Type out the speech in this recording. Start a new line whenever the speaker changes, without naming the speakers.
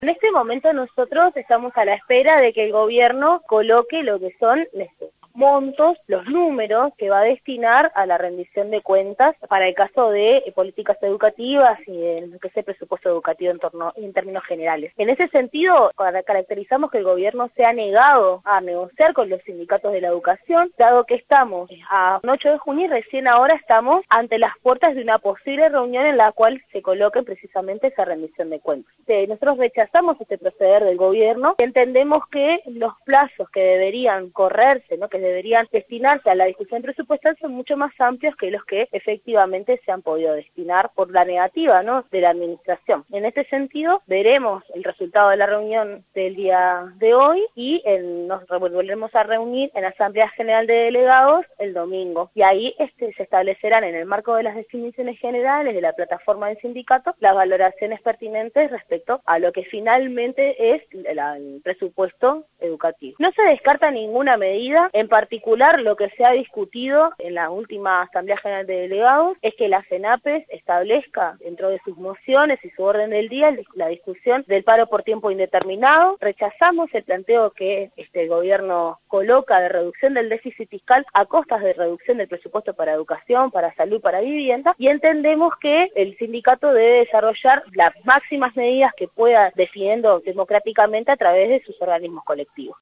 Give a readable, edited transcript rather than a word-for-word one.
En este momento nosotros estamos a la espera de que el gobierno coloque lo que son los montos, los números que va a destinar a la rendición de cuentas para el caso de políticas educativas y de lo que es el presupuesto educativo en términos generales. En ese sentido, caracterizamos que el gobierno se ha negado a negociar con los sindicatos de la educación, dado que estamos a 8 de junio y recién ahora estamos ante las puertas de una posible reunión en la cual se coloque precisamente esa rendición de cuentas. Nosotros rechazamos este proceder del gobierno y entendemos que los plazos que deberían correrse, ¿no?, que deberían destinarse a la discusión presupuestal son mucho más amplios que los que efectivamente se han podido destinar por la negativa, ¿no?, de la administración. En este sentido, veremos el resultado de la reunión del día de hoy y nos volveremos a reunir en la Asamblea General de Delegados el domingo. Y ahí se establecerán en el marco de las definiciones generales de la plataforma del sindicato las valoraciones pertinentes respecto a lo que finalmente es el presupuesto educativo. No se descarta ninguna medida. En particular, lo que se ha discutido en la última Asamblea General de Delegados es que la CENAPES establezca dentro de sus mociones y su orden del día la discusión del paro por tiempo indeterminado. Rechazamos el planteo que el gobierno coloca de reducción del déficit fiscal a costas de reducción del presupuesto para educación, para salud, para vivienda, y entendemos que el sindicato debe desarrollar las máximas medidas que pueda, definiendo democráticamente a través de sus organismos colectivos.